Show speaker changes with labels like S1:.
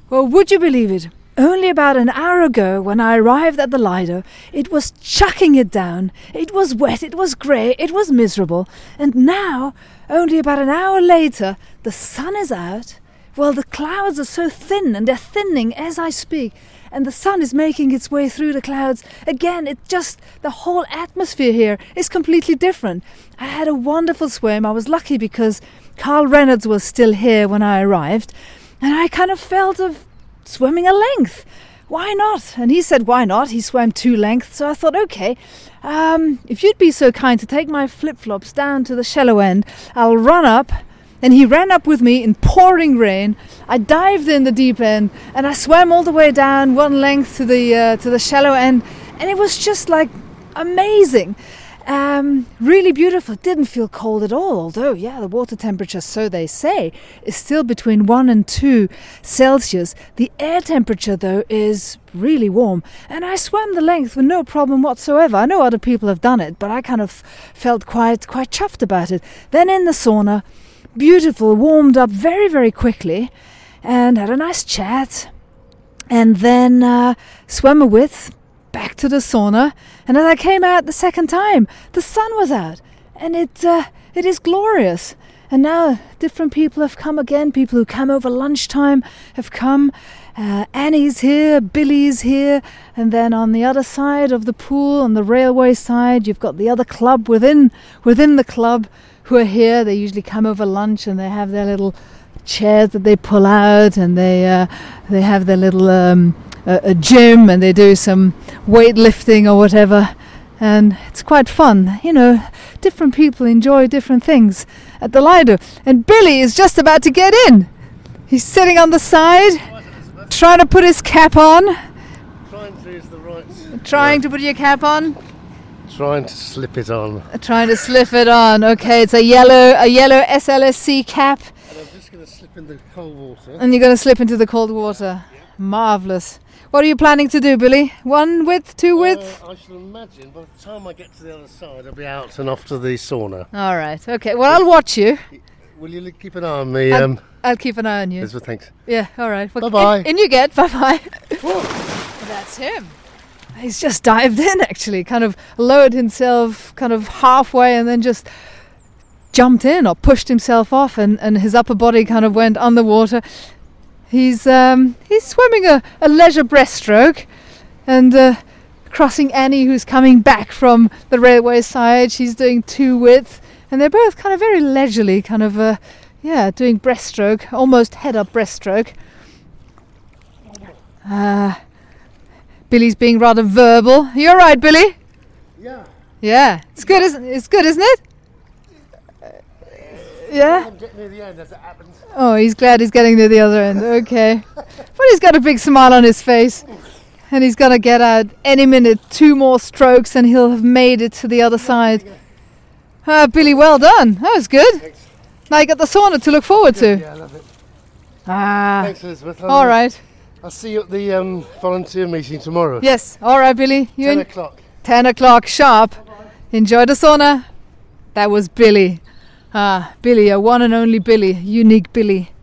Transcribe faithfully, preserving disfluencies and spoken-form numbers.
S1: Well, would you believe it? Only about an hour ago, when I arrived at the Lido, it was chucking it down. It was wet, it was grey, it was miserable. And now, only about an hour later, the sun is out. Well, the clouds are so thin, and they're thinning as I speak. And the sun is making its way through the clouds. Again, it just, the whole atmosphere here is completely different. I had a wonderful swim. I was lucky because Carl Reynolds was still here when I arrived. And I kind of felt of swimming a length. Why not? And he said, why not? He swam two lengths. So I thought, okay, um, if you'd be so kind to take my flip-flops down to the shallow end, I'll run up. And he ran up with me in pouring rain. I dived in the deep end and I swam all the way down one length to the uh, to the shallow end. And it was just like amazing. Um, really beautiful. It didn't feel cold at all, although, yeah, the water temperature, so they say, is still between one and two Celsius. The air temperature, though, is really warm. And I swam the length with no problem whatsoever. I know other people have done it, but I kind of felt quite, quite chuffed about it. Then in the sauna, beautiful, warmed up very, very quickly and had a nice chat. And then uh, swam a width back to the sauna, and as I came out the second time, the sun was out, and it uh, it is glorious. And now different people have come again. People who come over lunchtime have come. Uh, Annie's here, Billy's here, and then on the other side of the pool, on the railway side, you've got the other club within within the club who are here. They usually come over lunch, and they have their little chairs that they pull out, and they uh, they have their little um, a, a gym, and they do some weightlifting or whatever, and it's quite fun. You know, different people enjoy different things at the Lido. And Billy is just about to get in. He's sitting on the side, trying to put his cap on.
S2: Trying to use the right.
S1: Trying to put your cap on.
S2: Trying to slip it on.
S1: Trying to slip it on. Okay, it's a yellow, a yellow S L S C cap.
S2: And I'm just going to slip in the cold water.
S1: And you're going to slip into the cold water.
S2: Yeah.
S1: Marvellous. What are you planning to do, Billy? One width, two width?
S2: Uh, I should imagine by the time I get to the other side, I'll be out and off to the sauna.
S1: All right. Okay. Well, I'll watch you.
S2: Will you keep an eye on me?
S1: I'll,
S2: Um,
S1: I'll keep an eye on you.
S2: Elizabeth, thanks.
S1: Yeah. All right. Well,
S2: bye-bye.
S1: In, in you get. Bye-bye. That's him. He's just dived in, actually. Kind of lowered himself kind of halfway and then just jumped in or pushed himself off, and, and his upper body kind of went underwater. He's um, he's swimming a, a leisure breaststroke and uh, crossing Annie, who's coming back from the railway side. She's doing two width, and they're both kind of very leisurely, kind of, uh, yeah, doing breaststroke, almost head-up breaststroke. Uh, Billy's being rather verbal. You all right, Billy?
S2: Yeah.
S1: Yeah, it's good, isn't it? It's good, isn't it? Yeah?
S2: I'm getting near the end as it happens.
S1: Oh, he's glad he's getting to the other end. Okay. But he's got a big smile on his face. And he's going to get out any minute. Two more strokes and he'll have made it to the other side. Ah, Billy, well done. That was good.
S2: Thanks.
S1: Now you got the sauna to look forward to.
S2: Yeah, I love it.
S1: Ah.
S2: Thanks, Elizabeth.
S1: All right.
S2: I'll see you at the um, volunteer meeting tomorrow.
S1: Yes. All right, Billy. You
S2: Ten
S1: en-
S2: o'clock.
S1: Ten o'clock sharp. Enjoy the sauna. That was Billy. Ah, Billy, a one and only Billy. Unique Billy.